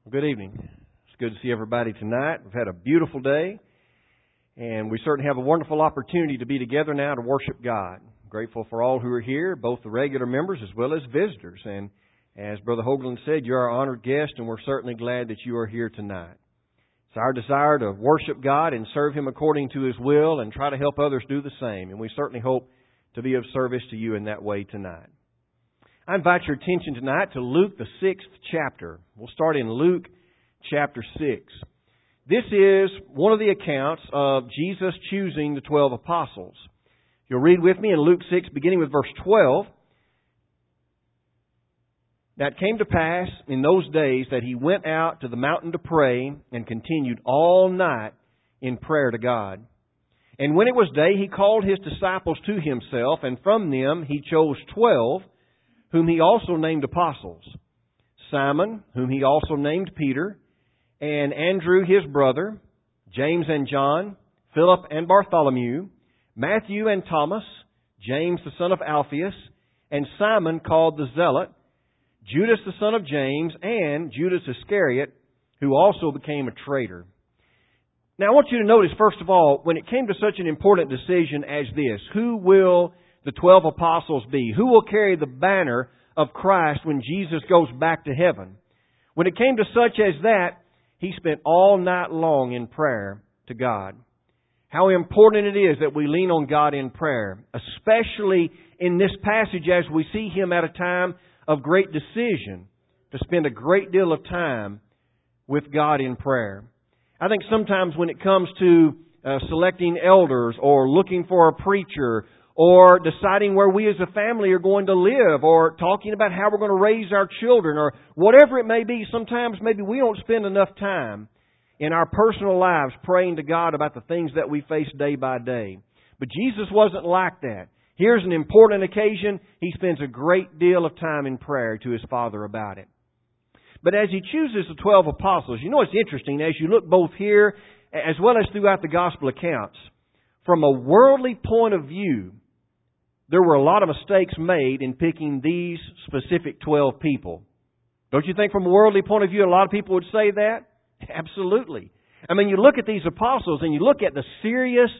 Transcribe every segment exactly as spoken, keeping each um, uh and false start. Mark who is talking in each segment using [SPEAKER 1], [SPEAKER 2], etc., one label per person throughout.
[SPEAKER 1] Good evening. It's good to see everybody tonight. We've had a beautiful day, and we certainly have a wonderful opportunity to be together now to worship God. I'm grateful for all who are here, both the regular members as well as visitors. And as Brother Hoagland said, you're our honored guest, and we're certainly glad that you are here tonight. It's our desire to worship God and serve Him according to His will and try to help others do the same. And we certainly hope to be of service to you in that way tonight. I invite your attention tonight to Luke, the sixth chapter. We'll start in Luke chapter six. This is one of the accounts of Jesus choosing the twelve apostles. You'll read with me in Luke six, beginning with verse twelve. That came to pass in those days that he went out to the mountain to pray and continued all night in prayer to God. And when it was day, he called his disciples to himself, and from them he chose twelve, whom he also named apostles: Simon, whom he also named Peter, and Andrew his brother, James and John, Philip and Bartholomew, Matthew and Thomas, James the son of Alphaeus, and Simon called the Zealot, Judas the son of James, and Judas Iscariot, who also became a traitor. Now I want you to notice, first of all, when it came to such an important decision as this, who will the twelve apostles be? Who will carry the banner of Christ when Jesus goes back to heaven? When it came to such as that, he spent all night long in prayer to God. How important it is that we lean on God in prayer, especially in this passage as we see Him at a time of great decision, to spend a great deal of time with God in prayer. I think sometimes when it comes to uh, selecting elders or looking for a preacher or deciding where we as a family are going to live, or talking about how we're going to raise our children, or whatever it may be, sometimes maybe we don't spend enough time in our personal lives praying to God about the things that we face day by day. But Jesus wasn't like that. Here's an important occasion. He spends a great deal of time in prayer to His Father about it. But as He chooses the twelve apostles, you know it's interesting, as you look both here as well as throughout the Gospel accounts, from a worldly point of view, there were a lot of mistakes made in picking these specific twelve people. Don't you think from a worldly point of view a lot of people would say that? Absolutely. I mean, you look at these apostles and you look at the serious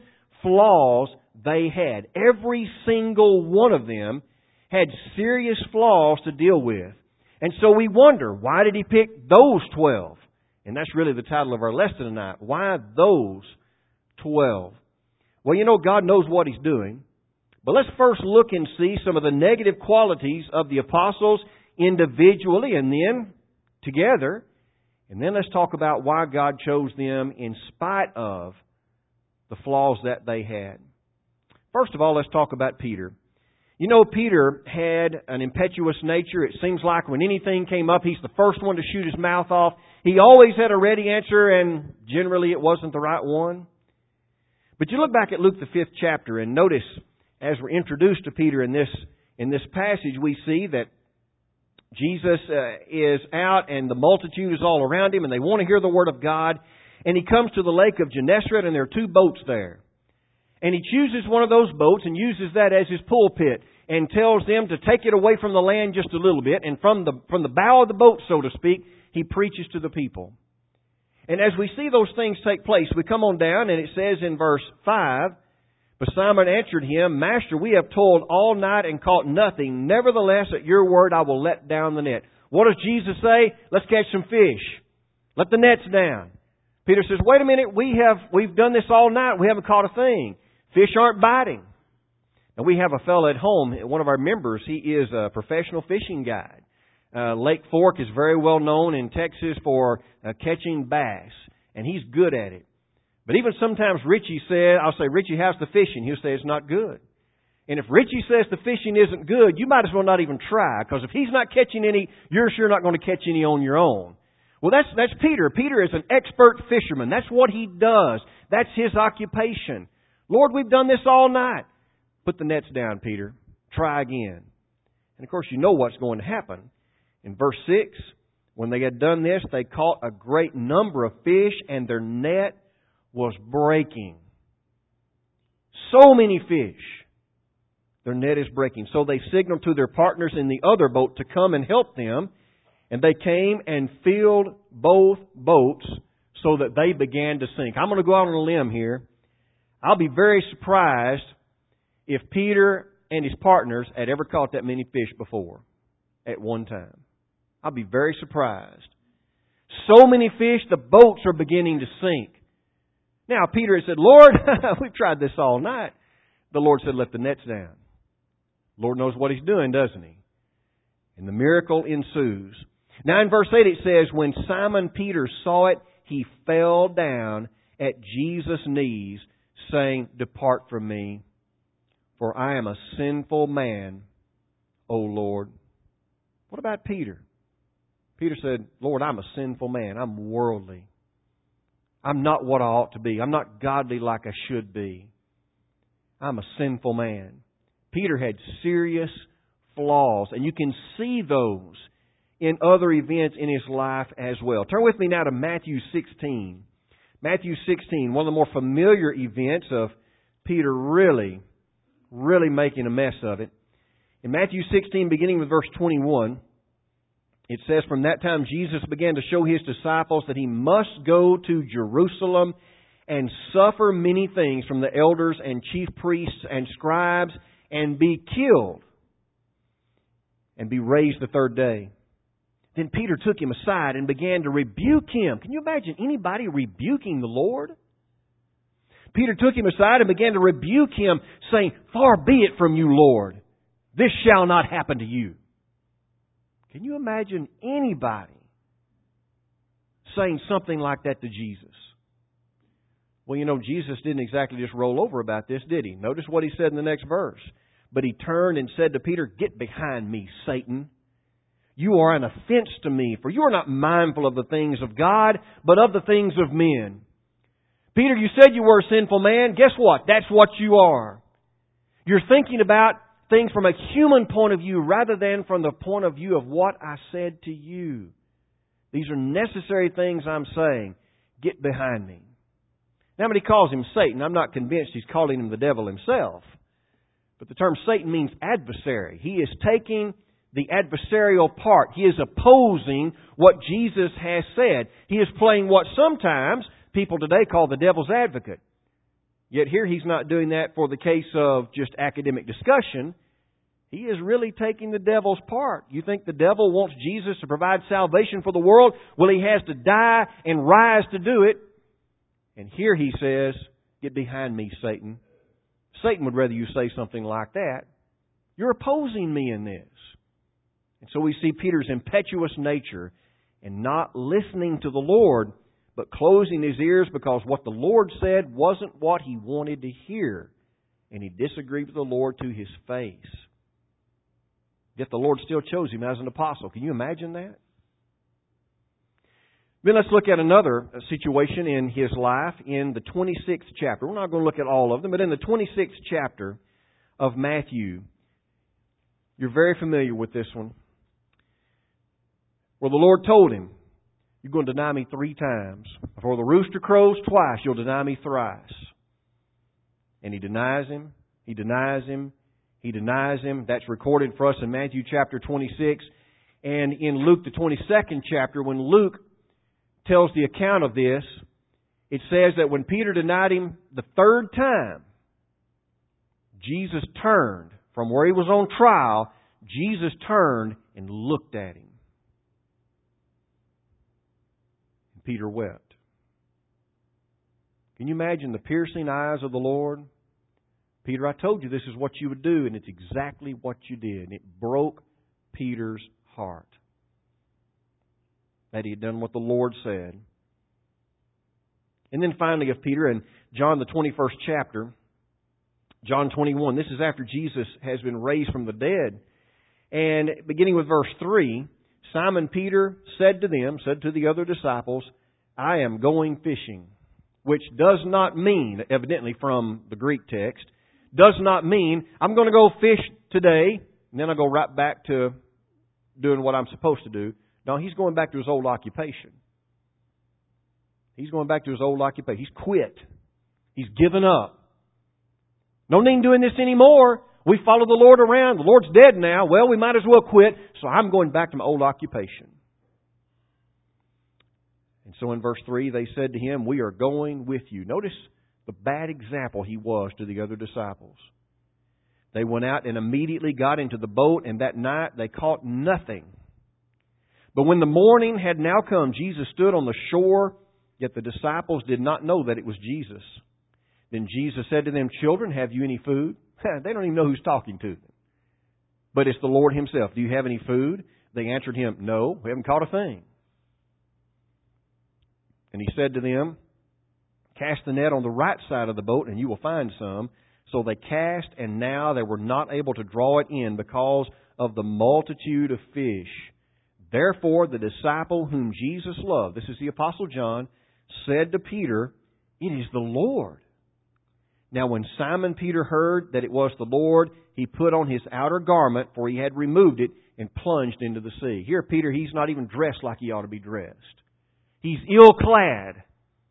[SPEAKER 1] flaws they had. Every single one of them had serious flaws to deal with. And so we wonder, why did He pick those twelve? And that's really the title of our lesson tonight. Why those twelve? Well, you know, God knows what He's doing. But let's first look and see some of the negative qualities of the apostles individually and then together. And then let's talk about why God chose them in spite of the flaws that they had. First of all, let's talk about Peter. You know, Peter had an impetuous nature. It seems like when anything came up, he's the first one to shoot his mouth off. He always had a ready answer, and generally it wasn't the right one. But you look back at Luke the fifth chapter and notice, as we're introduced to Peter in this in this passage, we see that Jesus uh, is out and the multitude is all around Him and they want to hear the Word of God. And He comes to the lake of Gennesaret and there are two boats there. And He chooses one of those boats and uses that as His pulpit and tells them to take it away from the land just a little bit. And from the from the bow of the boat, so to speak, He preaches to the people. And as we see those things take place, we come on down and it says in verse five, "But Simon answered Him, Master, we have toiled all night and caught nothing. Nevertheless, at Your word I will let down the net." What does Jesus say? Let's catch some fish. Let the nets down. Peter says, wait a minute, we have, we've done this all night. We haven't caught a thing. Fish aren't biting. Now we have a fellow at home, one of our members, he is a professional fishing guide. Uh, Lake Fork is very well known in Texas for uh, catching bass, and he's good at it. But even sometimes Richie says, I'll say, Richie, how's the fishing? He'll say it's not good. And if Richie says the fishing isn't good, you might as well not even try. Because if he's not catching any, you're sure not going to catch any on your own. Well, that's that's Peter. Peter is an expert fisherman. That's what he does. That's his occupation. Lord, we've done this all night. Put the nets down, Peter. Try again. And of course, you know what's going to happen. In verse six, when they had done this, they caught a great number of fish, and their net was breaking. So many fish. Their net is breaking. So they signaled to their partners in the other boat to come and help them. And they came and filled both boats so that they began to sink. I'm going to go out on a limb here. I'll be very surprised if Peter and his partners had ever caught that many fish before at one time. I'll be very surprised. So many fish, the boats are beginning to sink. Now, Peter had said, Lord, we've tried this all night. The Lord said, let the nets down. Lord knows what He's doing, doesn't He? And the miracle ensues. Now in verse eight it says, when Simon Peter saw it, he fell down at Jesus' knees, saying, depart from me, for I am a sinful man, O Lord. What about Peter? Peter said, Lord, I'm a sinful man. I'm worldly. I'm not what I ought to be. I'm not godly like I should be. I'm a sinful man. Peter had serious flaws, and you can see those in other events in his life as well. Turn with me now to Matthew sixteen. Matthew sixteen, one of the more familiar events of Peter really, really making a mess of it. In Matthew sixteen, beginning with verse twenty-one, it says, from that time Jesus began to show His disciples that He must go to Jerusalem and suffer many things from the elders and chief priests and scribes and be killed and be raised the third day. Then Peter took Him aside and began to rebuke Him. Can you imagine anybody rebuking the Lord? Peter took Him aside and began to rebuke Him, saying, far be it from you, Lord. This shall not happen to you. Can you imagine anybody saying something like that to Jesus? Well, you know, Jesus didn't exactly just roll over about this, did He? Notice what He said in the next verse. But He turned and said to Peter, get behind me, Satan. You are an offense to me, for you are not mindful of the things of God, but of the things of men. Peter, you said you were a sinful man. Guess what? That's what you are. You're thinking about things from a human point of view rather than from the point of view of what I said to you. These are necessary things I'm saying. Get behind me. Now, when He calls Him Satan, I'm not convinced He's calling Him the devil himself. But the term Satan means adversary. He is taking the adversarial part. He is opposing what Jesus has said. He is playing what sometimes people today call the devil's advocate. Yet here He's not doing that for the case of just academic discussion. He is really taking the devil's part. You think the devil wants Jesus to provide salvation for the world? Well, He has to die and rise to do it. And here He says, get behind me, Satan. Satan would rather you say something like that. You're opposing me in this. And so we see Peter's impetuous nature and not listening to the Lord, but closing his ears because what the Lord said wasn't what he wanted to hear. And he disagreed with the Lord to his face. Yet the Lord still chose him as an apostle. Can you imagine that? Then let's look at another situation in his life in the twenty-sixth chapter. We're not going to look at all of them, but in the twenty-sixth chapter of Matthew, you're very familiar with this one, where the Lord told him, you're going to deny me three times. Before the rooster crows twice, you'll deny me thrice. And he denies him, he denies him, he denies him. That's recorded for us in Matthew chapter twenty-six. And in Luke the twenty-second chapter, when Luke tells the account of this, it says that when Peter denied Him the third time, Jesus turned from where he was on trial. Jesus turned and looked at him. And Peter wept. Can you imagine the piercing eyes of the Lord? Peter, I told you this is what you would do, and it's exactly what you did. And it broke Peter's heart that he had done what the Lord said. And then finally of Peter, in John the twenty-first chapter, John twenty-one, this is after Jesus has been raised from the dead. And beginning with verse three, Simon Peter said to them, said to the other disciples, I am going fishing. Which does not mean, evidently from the Greek text, does not mean I'm going to go fish today and then I'll go right back to doing what I'm supposed to do. No, he's going back to his old occupation. He's going back to his old occupation. He's quit. He's given up. No need doing this anymore. We follow the Lord around. The Lord's dead now. Well, we might as well quit. So I'm going back to my old occupation. And so in verse three, they said to him, "We are going with you." Notice the bad example he was to the other disciples. They went out and immediately got into the boat, and that night they caught nothing. But when the morning had now come, Jesus stood on the shore, yet the disciples did not know that it was Jesus. Then Jesus said to them, "Children, have you any food?" They don't even know who's talking to them. But it's the Lord Himself. "Do you have any food?" They answered Him, "No, we haven't caught a thing." And He said to them, "Cast the net on the right side of the boat, and you will find some." So they cast, and now they were not able to draw it in because of the multitude of fish. Therefore the disciple whom Jesus loved, this is the Apostle John, said to Peter, "It is the Lord." Now when Simon Peter heard that it was the Lord, he put on his outer garment, for he had removed it, and plunged into the sea. Here Peter, he's not even dressed like he ought to be dressed. He's ill-clad.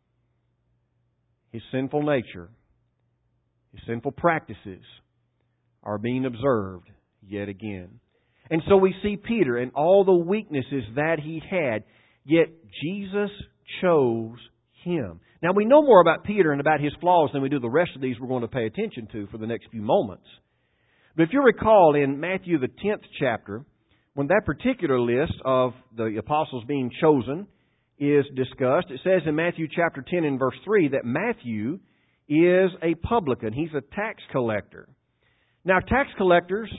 [SPEAKER 1] His sinful nature, His sinful practices are being observed yet again. And so we see Peter and all the weaknesses that he had, yet Jesus chose him. Now we know more about Peter and about his flaws than we do the rest of these we're going to pay attention to for the next few moments. But if you recall in Matthew the tenth chapter, when that particular list of the apostles being chosen is discussed, it says in Matthew chapter ten and verse three that Matthew is a publican. He's a tax collector. Now, tax collectors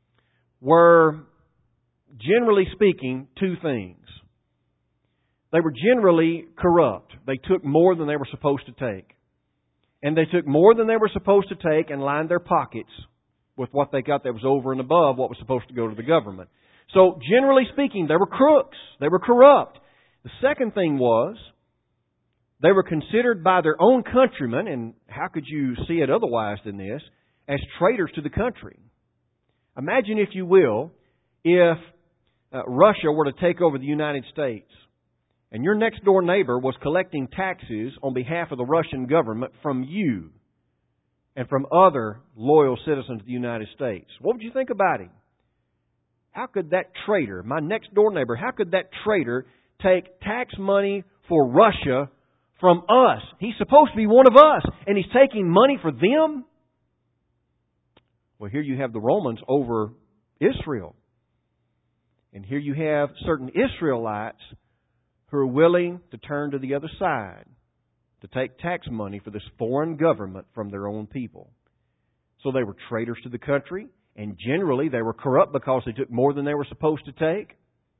[SPEAKER 1] were, generally speaking, two things. They were generally corrupt. They took more than they were supposed to take. And they took more than they were supposed to take and lined their pockets with what they got that was over and above what was supposed to go to the government. So, generally speaking, they were crooks. They were corrupt. The second thing was, they were considered by their own countrymen, and how could you see it otherwise than this, as traitors to the country. Imagine, if you will, if uh, Russia were to take over the United States, and your next door neighbor was collecting taxes on behalf of the Russian government from you and from other loyal citizens of the United States. What would you think about him? How could that traitor, my next door neighbor, how could that traitor take tax money for Russia from us? He's supposed to be one of us, and he's taking money for them? Well, here you have the Romans over Israel. And here you have certain Israelites who are willing to turn to the other side to take tax money for this foreign government from their own people. So they were traitors to the country, and generally they were corrupt because they took more than they were supposed to take.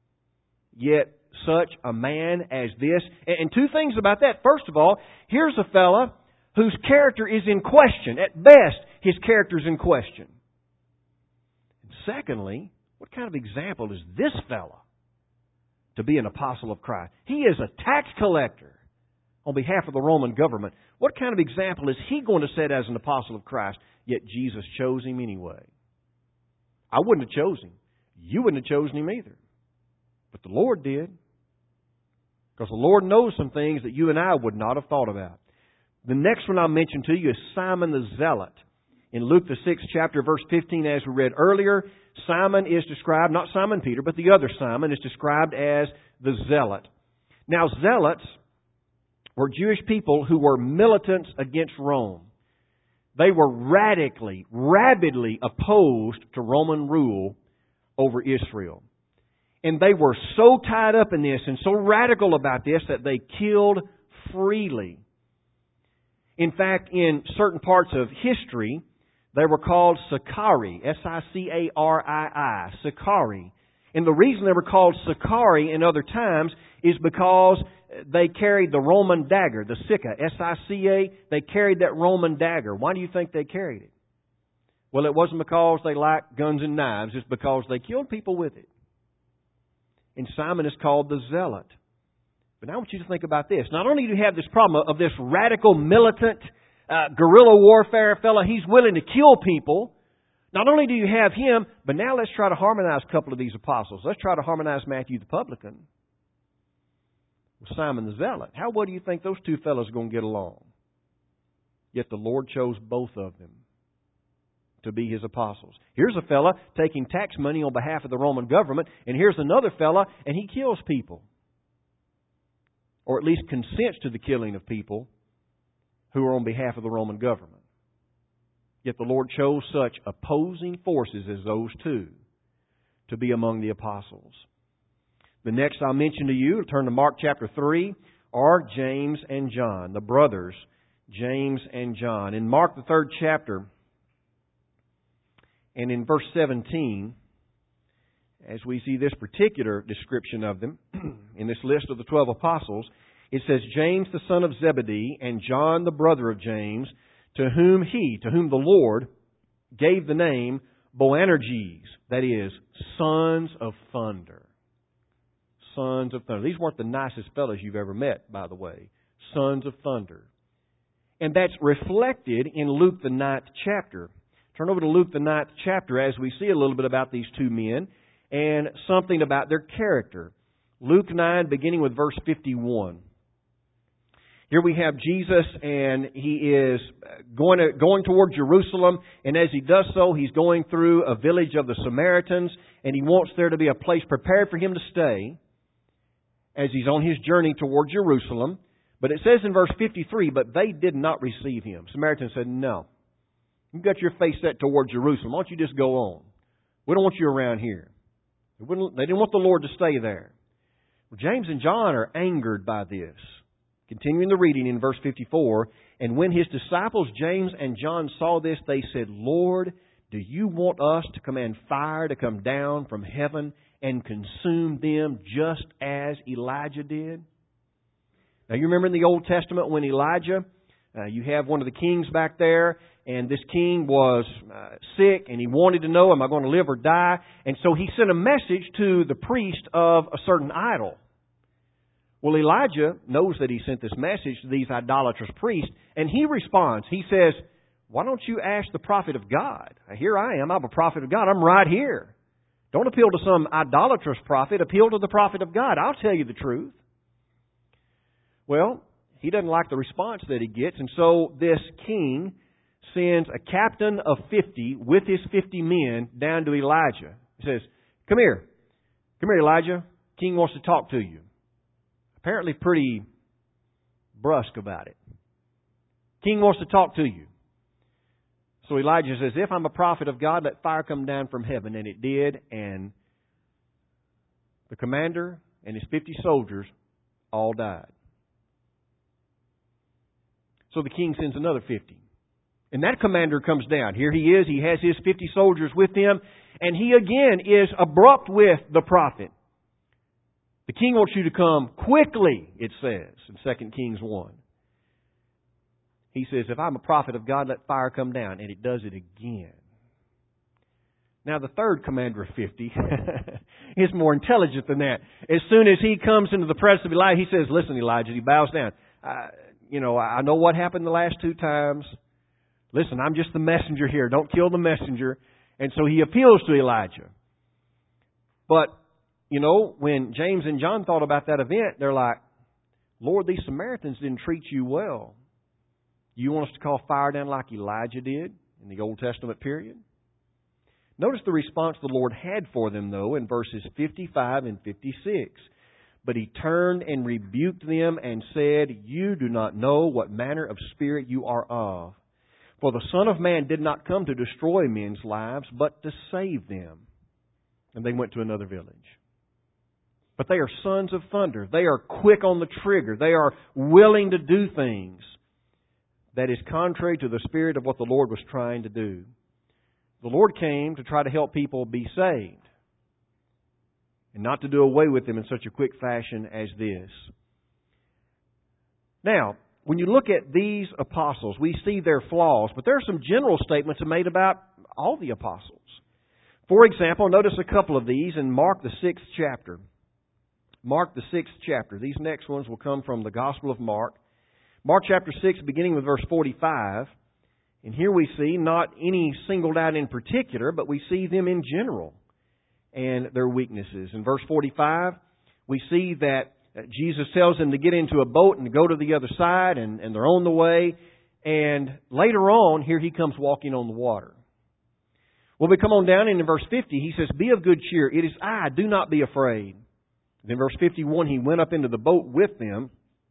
[SPEAKER 1] Yet such a man as this. And two things about that. First of all, here's a fella whose character is in question. At best, his character is in question. And secondly, what kind of example is this fella to be an apostle of Christ? He is a tax collector on behalf of the Roman government. What kind of example is he going to set as an apostle of Christ? Yet Jesus chose him anyway. I wouldn't have chosen him. You wouldn't have chosen him either. But the Lord did. Because the Lord knows some things that you and I would not have thought about. The next one I'll mention to you is Simon the Zealot. In Luke the sixth chapter, verse fifteen, as we read earlier, Simon is described, not Simon Peter, but the other Simon is described as the Zealot. Now, Zealots were Jewish people who were militants against Rome. They were radically, rabidly opposed to Roman rule over Israel. And they were so tied up in this and so radical about this that they killed freely. In fact, in certain parts of history, they were called Sicarii, S I C A R I I, Sicarii. And the reason they were called Sicarii in other times is because they carried the Roman dagger, the Sicca, S I C A. They carried that Roman dagger. Why do you think they carried it? Well, it wasn't because they liked guns and knives. It's because they killed people with it. And Simon is called the Zealot. But now I want you to think about this. Not only do you have this problem of this radical, militant, uh, guerrilla warfare fellow, he's willing to kill people. Not only do you have him, but now let's try to harmonize a couple of these apostles. Let's try to harmonize Matthew the publican with Simon the Zealot. How well do you think those two fellows are going to get along? Yet the Lord chose both of them to be His apostles. Here's a fella taking tax money on behalf of the Roman government, and here's another fella, and he kills people. or at least consents to the killing of people who are on behalf of the Roman government. Yet the Lord chose such opposing forces as those two to be among the apostles. The next I'll mention to you, turn to Mark chapter three, are James and John, the brothers, James and John. In Mark the third chapter, and in verse seventeen, as we see this particular description of them in this list of the twelve apostles, it says, James the son of Zebedee and John the brother of James, to whom he, to whom the Lord gave the name Boanerges, that is, sons of thunder. Sons of thunder. These weren't the nicest fellows you've ever met, by the way. Sons of thunder. And that's reflected in Luke the ninth chapter. Turn over to Luke the ninth chapter as we see a little bit about these two men and something about their character. Luke nine, beginning with verse fifty-one. Here we have Jesus, and He is going to, going toward Jerusalem, and as He does so, He's going through a village of the Samaritans, and He wants there to be a place prepared for Him to stay as He's on His journey toward Jerusalem. But it says in verse fifty-three, but they did not receive Him. Samaritans said, no, you've got your face set toward Jerusalem. Why don't you just go on? We don't want you around here. They didn't want the Lord to stay there. Well, James and John are angered by this. Continuing the reading in verse fifty-four, and when His disciples James and John saw this, they said, Lord, do you want us to command fire to come down from heaven and consume them just as Elijah did? Now you remember in the Old Testament when Elijah, uh, you have one of the kings back there, and this king was uh, sick, and he wanted to know, am I going to live or die? And so he sent a message to the priest of a certain idol. Well, Elijah knows that he sent this message to these idolatrous priests, and he responds. He says, why don't you ask the prophet of God? Here I am. I'm a prophet of God. I'm right here. Don't appeal to some idolatrous prophet. Appeal to the prophet of God. I'll tell you the truth. Well, he doesn't like the response that he gets, and so this king sends a captain of fifty with his fifty men down to Elijah. He says, come here. Come here, Elijah. King wants to talk to you. Apparently pretty brusque about it. King wants to talk to you. So Elijah says, if I'm a prophet of God, let fire come down from heaven. And it did, and the commander and his fifty soldiers all died. So the king sends another fifty. And that commander comes down. Here he is. He has his fifty soldiers with him. And he again is abrupt with the prophet. The king wants you to come quickly, it says in Second Kings one. He says, if I'm a prophet of God, let fire come down. And it does it again. Now the third commander of fifty is more intelligent than that. As soon as he comes into the presence of Elijah, he says, listen, Elijah, he bows down. Uh, you know, I know what happened the last two times. Listen, I'm just the messenger here. Don't kill the messenger. And so he appeals to Elijah. But, you know, when James and John thought about that event, they're like, Lord, these Samaritans didn't treat you well. You want us to call fire down like Elijah did in the Old Testament period? Notice the response the Lord had for them, though, in verses fifty-five and fifty-six. But He turned and rebuked them and said, you do not know what manner of spirit you are of. For the Son of Man did not come to destroy men's lives, but to save them. And they went to another village. But they are sons of thunder. They are quick on the trigger. They are willing to do things that is contrary to the spirit of what the Lord was trying to do. The Lord came to try to help people be saved, and not to do away with them in such a quick fashion as this. Now, when you look at these apostles, we see their flaws, but there are some general statements made about all the apostles. For example, notice a couple of these in Mark the sixth chapter. Mark the sixth chapter. These next ones will come from the Gospel of Mark. Mark chapter six, beginning with verse forty-five. And here we see not any singled out in particular, but we see them in general and their weaknesses. In verse forty-five, we see that Jesus tells them to get into a boat and to go to the other side, and, and they're on the way. And later on, here He comes walking on the water. Well, we come on down into verse fifty. He says, be of good cheer. It is I. Do not be afraid. Then verse fifty-one, He went up into the boat with them,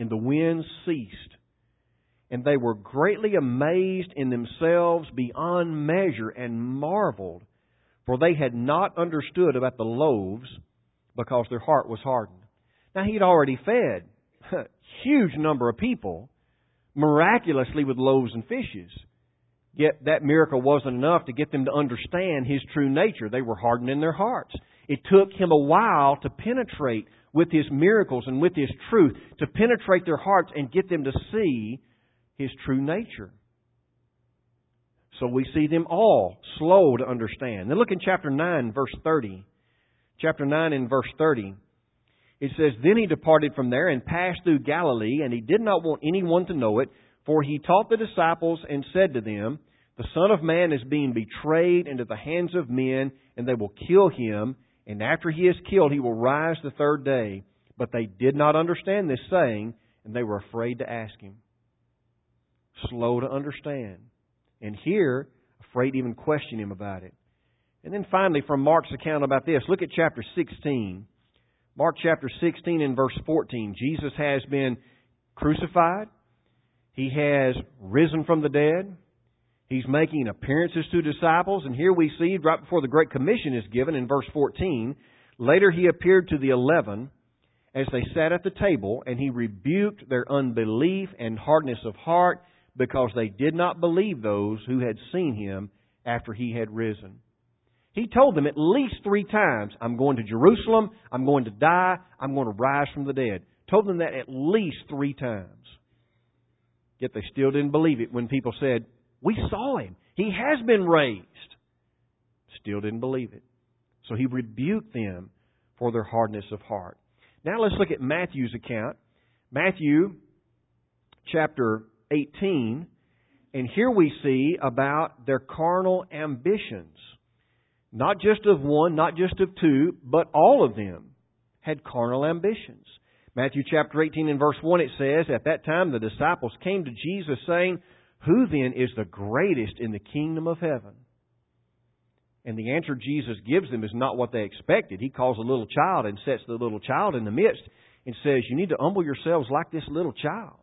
[SPEAKER 1] and the winds ceased. And they were greatly amazed in themselves beyond measure and marveled, for they had not understood about the loaves, because their heart was hardened. Now, He'd already fed a huge number of people miraculously with loaves and fishes. Yet that miracle wasn't enough to get them to understand His true nature. They were hardened in their hearts. It took Him a while to penetrate with His miracles and with His truth, to penetrate their hearts and get them to see His true nature. So we see them all slow to understand. Then look in chapter nine, verse thirty. Chapter nine and verse thirty. It says, Then He departed from there and passed through Galilee, and He did not want anyone to know it, for He taught the disciples and said to them, The Son of Man is being betrayed into the hands of men, and they will kill Him, and after He is killed, He will rise the third day. But they did not understand this saying, and they were afraid to ask Him. Slow to understand. And here, afraid to even question Him about it. And then finally, from Mark's account about this, look at chapter sixteen. Mark chapter sixteen and verse fourteen. Jesus has been crucified. He has risen from the dead. He's making appearances to disciples. And here we see, right before the Great Commission is given in verse fourteen, later He appeared to the eleven as they sat at the table, and He rebuked their unbelief and hardness of heart, because they did not believe those who had seen Him after He had risen. He told them at least three times, I'm going to Jerusalem, I'm going to die, I'm going to rise from the dead. Told them that at least three times. Yet they still didn't believe it when people said, We saw Him. He has been raised. Still didn't believe it. So He rebuked them for their hardness of heart. Now let's look at Matthew's account. Matthew chapter eighteen. And here we see about their carnal ambitions. Not just of one, not just of two, but all of them had carnal ambitions. Matthew chapter eighteen and verse one, it says, At that time the disciples came to Jesus saying, Who then is the greatest in the kingdom of heaven? And the answer Jesus gives them is not what they expected. He calls a little child and sets the little child in the midst and says, You need to humble yourselves like this little child.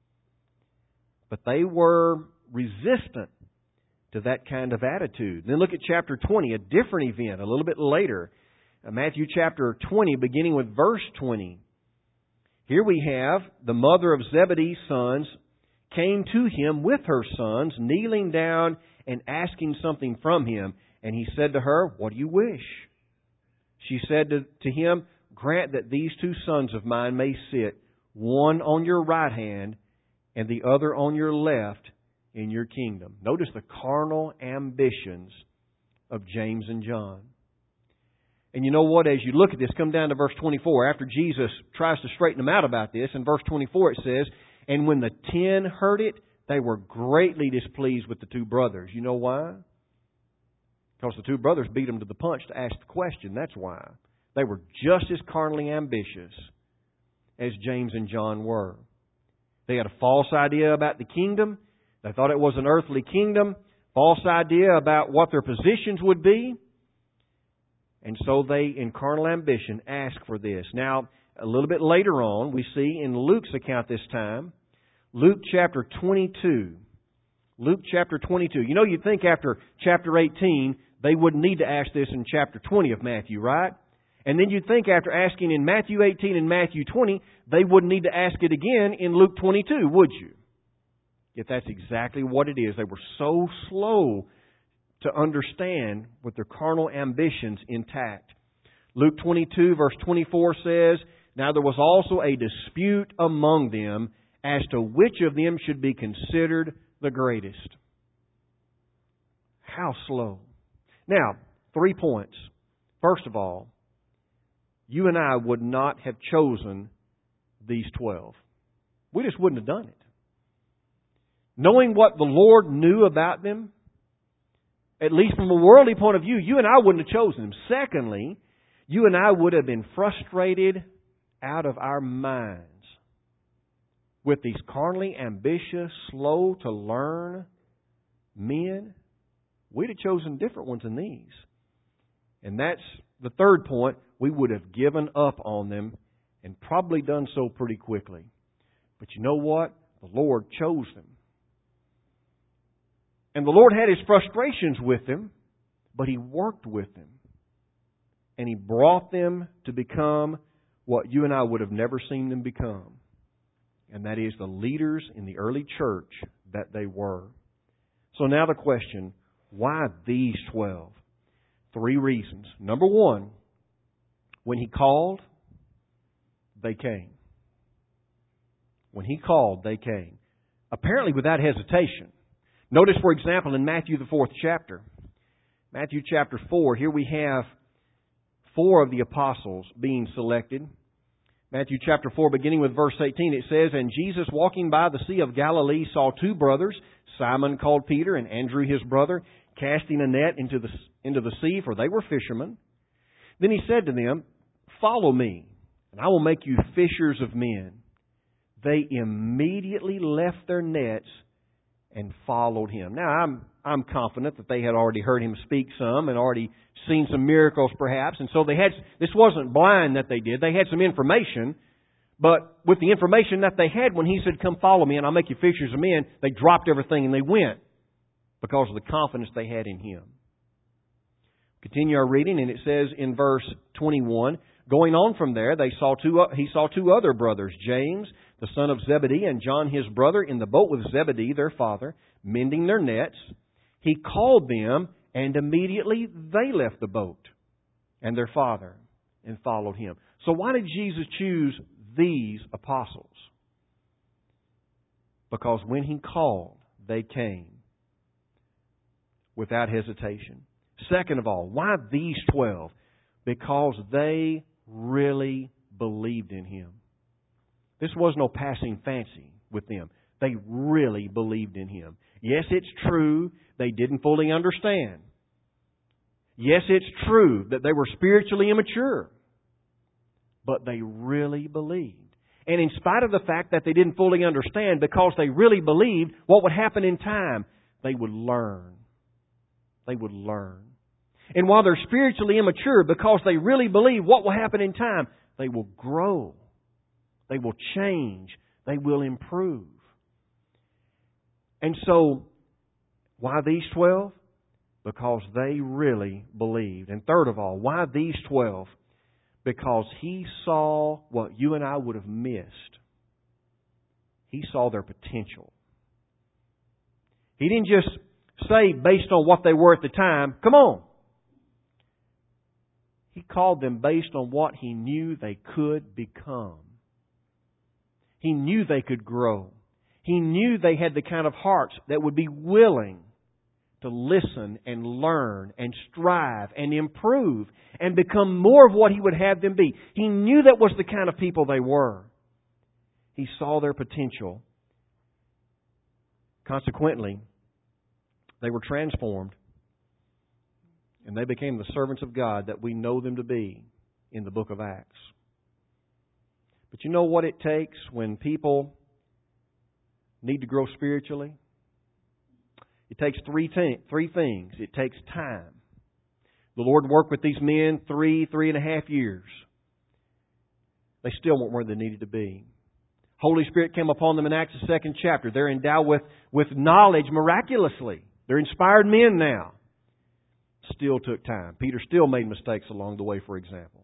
[SPEAKER 1] But they were resistant to that kind of attitude. Then look at chapter twenty, a different event, a little bit later. Matthew chapter twenty, beginning with verse twenty. Here we have the mother of Zebedee's sons came to Him with her sons, kneeling down and asking something from Him. And He said to her, What do you wish? She said to, to Him, Grant that these two sons of mine may sit, one on your right hand and the other on your left in your kingdom. Notice the carnal ambitions of James and John. And you know what? As you look at this, come down to verse twenty-four. After Jesus tries to straighten them out about this, in verse twenty-four it says, And when the ten heard it, they were greatly displeased with the two brothers. You know why? Because the two brothers beat them to the punch to ask the question. That's why. They were just as carnally ambitious as James and John were. They had a false idea about the kingdom. They thought it was an earthly kingdom. False idea about what their positions would be. And so they, in carnal ambition, asked for this. Now, a little bit later on, we see in Luke's account this time, Luke chapter twenty-two. Luke chapter twenty-two. You know, you'd think after chapter eighteen, they wouldn't need to ask this in chapter twenty of Matthew, right? And then you'd think after asking in Matthew eighteen and Matthew twenty, they wouldn't need to ask it again in Luke twenty-two, would you? Yet that's exactly what it is. They were so slow to understand with their carnal ambitions intact. Luke twenty-two verse twenty-four says, Now there was also a dispute among them as to which of them should be considered the greatest. How slow. Now, three points. First of all, you and I would not have chosen these twelve. We just wouldn't have done it. Knowing what the Lord knew about them, at least from a worldly point of view, you and I wouldn't have chosen them. Secondly, you and I would have been frustrated out of our minds with these carnally ambitious, slow to learn men. We'd have chosen different ones than these. And that's the third point. We would have given up on them and probably done so pretty quickly. But you know what? The Lord chose them. And the Lord had His frustrations with them, but He worked with them. And He brought them to become what you and I would have never seen them become. And that is the leaders in the early church that they were. So now the question, why these twelve? Three reasons. Number one, when He called, they came. When He called, they came. Apparently without hesitation. Notice, for example, in Matthew the fourth chapter. Matthew chapter four, here we have four of the apostles being selected. Matthew chapter four, beginning with verse eighteen, it says, "And Jesus, walking by the Sea of Galilee, saw two brothers, Simon called Peter, and Andrew his brother, casting a net into the, into the sea, for they were fishermen. Then He said to them, 'Follow me, and I will make you fishers of men.' They immediately left their nets and followed Him." Now, I'm I'm confident that they had already heard Him speak some and already seen some miracles perhaps. And so they had, this wasn't blind that they did. They had some information. But with the information that they had, when He said, "Come follow me and I'll make you fishers of men," they dropped everything and they went because of the confidence they had in Him. Continue our reading, and it says in verse twenty-one, "Going on from there, they saw two, he saw two other brothers, James, the son of Zebedee, and John his brother, in the boat with Zebedee, their father, mending their nets. He called them, and immediately they left the boat and their father and followed Him." So why did Jesus choose these apostles? Because when He called, they came without hesitation. Second of all, why these twelve? Because they really believed in Him. This was no passing fancy with them. They really believed in Him. Yes, it's true they didn't fully understand. Yes, it's true that they were spiritually immature. But they really believed. And in spite of the fact that they didn't fully understand, because they really believed, what would happen in time? They would learn. They would learn. And while they're spiritually immature, because they really believe, what will happen in time? They will grow. They will change. They will improve. And so, why these twelve? Because they really believed. And third of all, why these twelve? Because He saw what you and I would have missed. He saw their potential. He didn't just say, based on what they were at the time, "Come on." He called them based on what He knew they could become. He knew they could grow. He knew they had the kind of hearts that would be willing to listen and learn and strive and improve and become more of what He would have them be. He knew that was the kind of people they were. He saw their potential. Consequently, they were transformed, and they became the servants of God that we know them to be in the book of Acts. But you know what it takes when people need to grow spiritually? It takes three, th- three things. It takes time. The Lord worked with these men three, three and a half years. They still weren't where they needed to be. Holy Spirit came upon them in Acts the second chapter. They're endowed with, with knowledge miraculously. They're inspired men now. Still took time. Peter still made mistakes along the way, for example.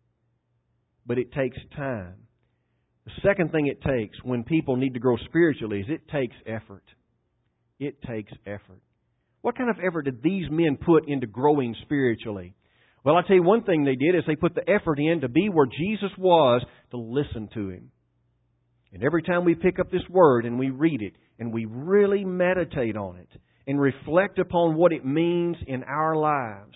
[SPEAKER 1] But it takes time. The second thing it takes when people need to grow spiritually is it takes effort. It takes effort. What kind of effort did these men put into growing spiritually? Well, I'll tell you one thing they did is they put the effort in to be where Jesus was, to listen to Him. And every time we pick up this Word and we read it and we really meditate on it and reflect upon what it means in our lives,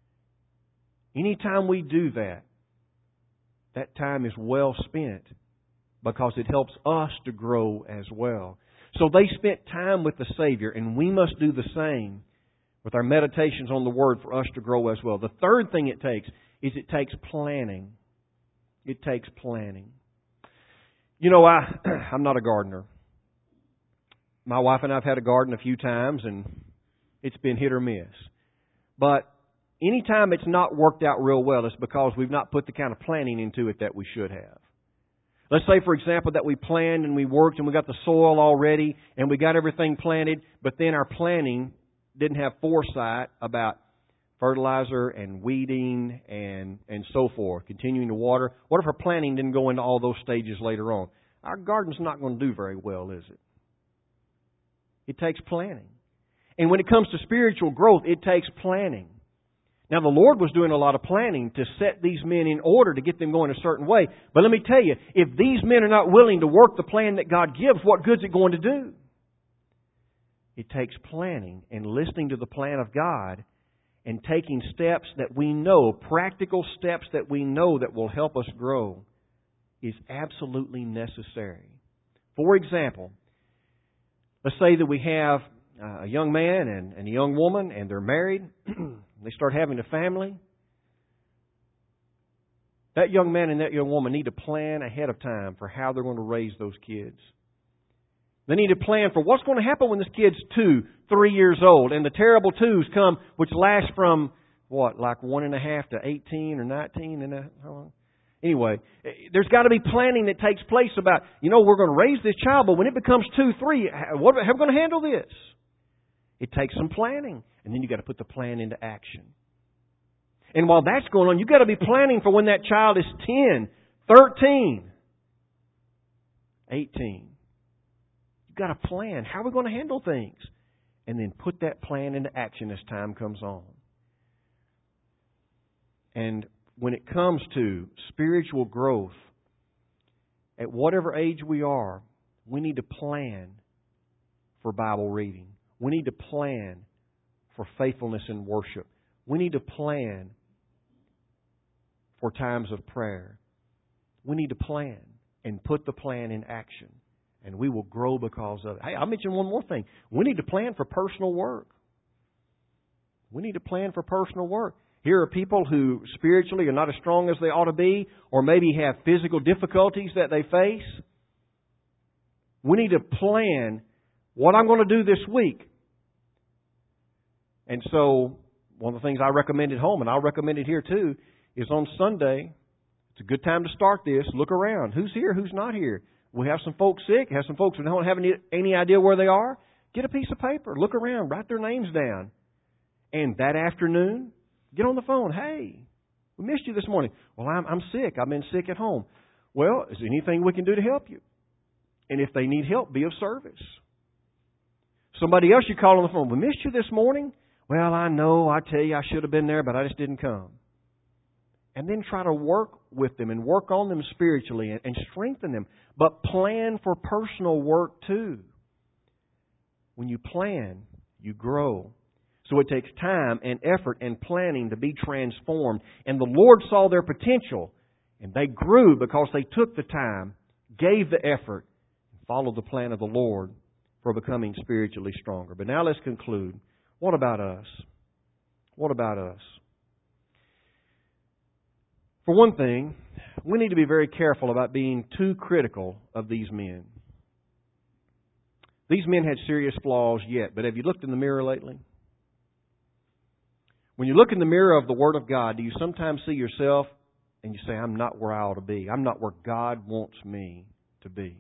[SPEAKER 1] anytime we do that, that time is well spent because it helps us to grow as well. So they spent time with the Savior, and we must do the same with our meditations on the Word for us to grow as well. The third thing it takes is it takes planning. It takes planning. You know, I, I'm not a gardener. My wife and I have had a garden a few times, and it's been hit or miss. But anytime it's not worked out real well, it's because we've not put the kind of planning into it that we should have. Let's say, for example, that we planned and we worked and we got the soil all ready and we got everything planted, but then our planning didn't have foresight about fertilizer and weeding and, and so forth, continuing to water. What if our planning didn't go into all those stages later on? Our garden's not going to do very well, is it? It takes planning. And when it comes to spiritual growth, it takes planning. Now, the Lord was doing a lot of planning to set these men in order to get them going a certain way. But let me tell you, if these men are not willing to work the plan that God gives, what good is it going to do? It takes planning and listening to the plan of God and taking steps that we know, practical steps that we know that will help us grow is absolutely necessary. For example, let's say that we have a young man and, and a young woman and they're married. They start having a family. That young man and that young woman need to plan ahead of time for how they're going to raise those kids. They need to plan for what's going to happen when this kid's two, three years old, and the terrible twos come, which last from, what, like one and a half to eighteen or nineteen and a, how long? Anyway, there's got to be planning that takes place about, you know, we're going to raise this child, but when it becomes two, three, what, how are we going to handle this? It takes some planning. And then you've got to put the plan into action. And while that's going on, you've got to be planning for when that child is ten, thirteen, eighteen. You've got to plan. How are we going to handle things? And then put that plan into action as time comes on. And when it comes to spiritual growth, at whatever age we are, we need to plan for Bible reading. We need to plan for faithfulness in worship. We need to plan for times of prayer. We need to plan and put the plan in action. And we will grow because of it. Hey, I'll mention one more thing. We need to plan for personal work. We need to plan for personal work. Here are people who spiritually are not as strong as they ought to be, or maybe have physical difficulties that they face. We need to plan what I'm going to do this week. And so, one of the things I recommend at home, and I'll recommend it here too, is on Sunday, it's a good time to start this. Look around. Who's here? Who's not here? We have some folks sick. Have some folks who don't have any, any idea where they are. Get a piece of paper. Look around. Write their names down. And that afternoon, get on the phone. Hey, we missed you this morning. Well, I'm, I'm sick. I've been sick at home. Well, is there anything we can do to help you? And if they need help, be of service. Somebody else you call on the phone. We missed you this morning. Well, I know, I tell you, I should have been there, but I just didn't come. And then try to work with them and work on them spiritually and, and strengthen them. But plan for personal work too. When you plan, you grow. So it takes time and effort and planning to be transformed. And the Lord saw their potential, and they grew because they took the time, gave the effort, and followed the plan of the Lord for becoming spiritually stronger. But now let's conclude. What about us? What about us? For one thing, we need to be very careful about being too critical of these men. These men had serious flaws yet, but have you looked in the mirror lately? When you look in the mirror of the Word of God, do you sometimes see yourself and you say, I'm not where I ought to be. I'm not where God wants me to be.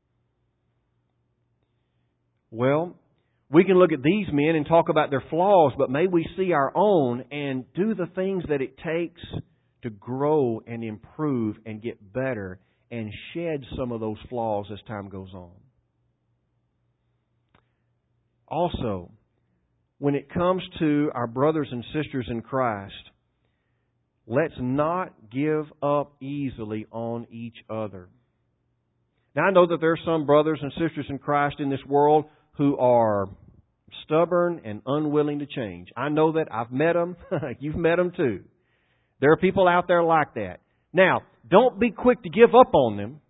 [SPEAKER 1] Well, we can look at these men and talk about their flaws, but may we see our own and do the things that it takes to grow and improve and get better and shed some of those flaws as time goes on. Also, when it comes to our brothers and sisters in Christ, let's not give up easily on each other. Now, I know that there are some brothers and sisters in Christ in this world who are stubborn and unwilling to change. I know that. I've met them. You've met them too. There are people out there like that. Now, don't be quick to give up on them.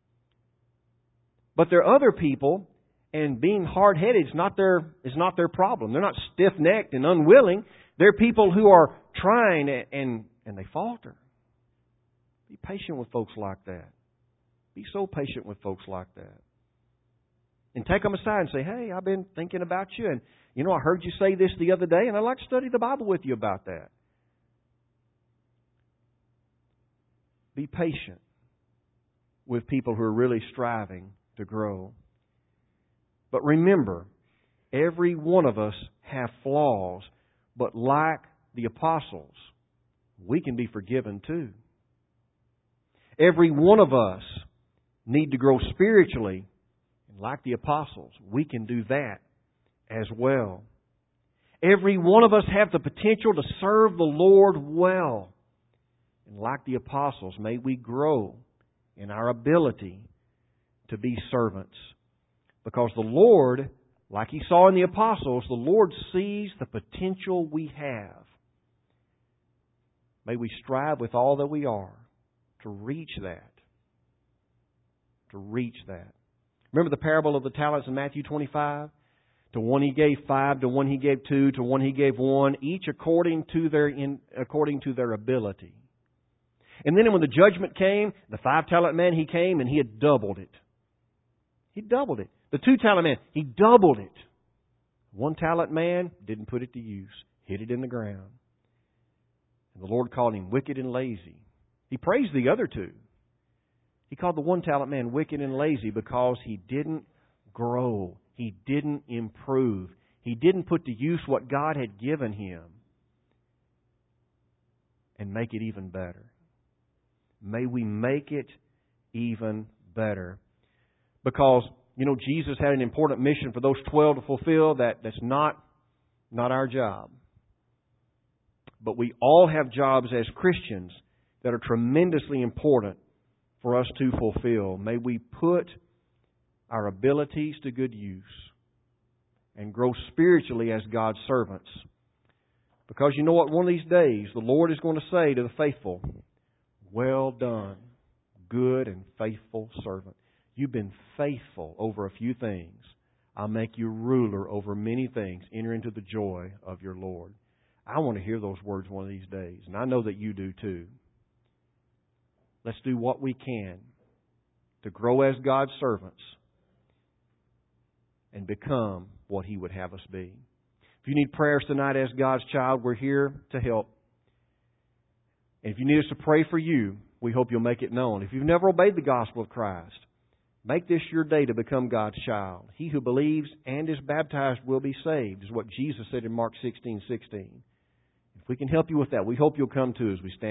[SPEAKER 1] But there are other people, and being hard-headed is not their, is not their problem. They're not stiff-necked and unwilling. They're people who are trying and, and, and they falter. Be patient with folks like that. Be so patient with folks like that. And take them aside and say, hey, I've been thinking about you. And, you know, I heard you say this the other day, and I'd like to study the Bible with you about that. Be patient. with people who are really striving to grow. But remember, every one of us have flaws, but like the apostles, we can be forgiven too. Every one of us need to grow spiritually, and like the apostles, we can do that as well. Every one of us have the potential to serve the Lord well. And like the apostles, may we grow in our ability to be servants. Because the Lord, like He saw in the apostles, the Lord sees the potential we have. May we strive with all that we are to reach that. To reach that. Remember the parable of the talents in Matthew twenty-five? To one He gave five, to one He gave two, to one He gave one, each according to their in, according to their ability. And then when the judgment came, the five-talent man, he came and he had doubled it. He doubled it. The two-talent man, he doubled it. One-talent man didn't put it to use, hid it in the ground. And the Lord called him wicked and lazy. He praised the other two. He called the one-talent man wicked and lazy because he didn't grow. He didn't improve. He didn't put to use what God had given him and make it even better. May we make it even better. Because, you know, Jesus had an important mission for those twelve to fulfill. That, that's not, not our job. But we all have jobs as Christians that are tremendously important for us to fulfill. May we put our abilities to good use and grow spiritually as God's servants. Because you know what? One of these days, the Lord is going to say to the faithful, "Well done, good and faithful servant. You've been faithful over a few things. I'll make you ruler over many things. Enter into the joy of your Lord." I want to hear those words one of these days, and I know that you do too. Let's do what we can to grow as God's servants and become what He would have us be. If you need prayers tonight as God's child, we're here to help. And if you need us to pray for you, we hope you'll make it known. If you've never obeyed the gospel of Christ, make this your day to become God's child. He who believes and is baptized will be saved, is what Jesus said in Mark sixteen sixteen. If we can help you with that, we hope you'll come too as we stand.